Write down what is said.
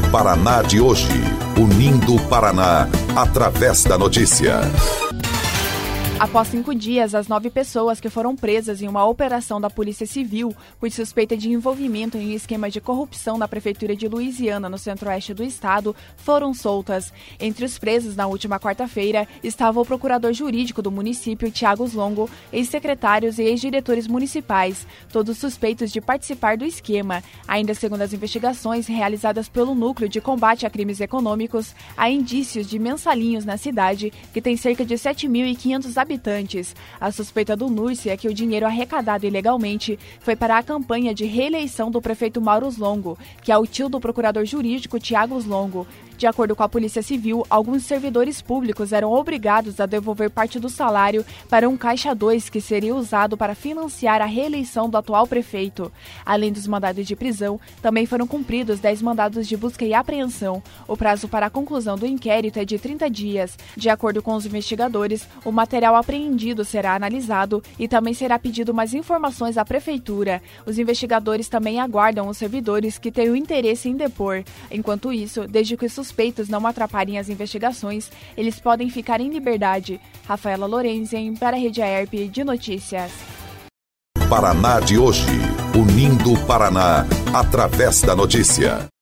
Paraná de hoje, unindo o Paraná através da notícia. Após 5 dias, as 9 pessoas que foram presas em uma operação da Polícia Civil por suspeita de envolvimento em um esquema de corrupção na Prefeitura de Luisiana, no centro-oeste do estado, foram soltas. Entre os presos na última quarta-feira estava o procurador jurídico do município, Tiago Longo, ex-secretários e ex-diretores municipais, todos suspeitos de participar do esquema. Ainda segundo as investigações realizadas pelo Núcleo de Combate a Crimes Econômicos, há indícios de mensalinhos na cidade, que tem cerca de 7.500 habitantes. A suspeita do Núrcio é que o dinheiro arrecadado ilegalmente foi para a campanha de reeleição do prefeito Mauro Longo, que é o tio do procurador jurídico Tiago Longo. De acordo com a Polícia Civil, alguns servidores públicos eram obrigados a devolver parte do salário para um Caixa 2 que seria usado para financiar a reeleição do atual prefeito. Além dos mandados de prisão, também foram cumpridos 10 mandados de busca e apreensão. O prazo para a conclusão do inquérito é de 30 dias. De acordo com os investigadores, o material apreendido será analisado e também será pedido mais informações à Prefeitura. Os investigadores também aguardam os servidores que tenham interesse em depor. Enquanto isso, desde que os suspeitos não atrapalhem as investigações, eles podem ficar em liberdade. Rafaela Lorenzen, para a Rede AERP de Notícias. Paraná de hoje, unindo o Paraná através da notícia.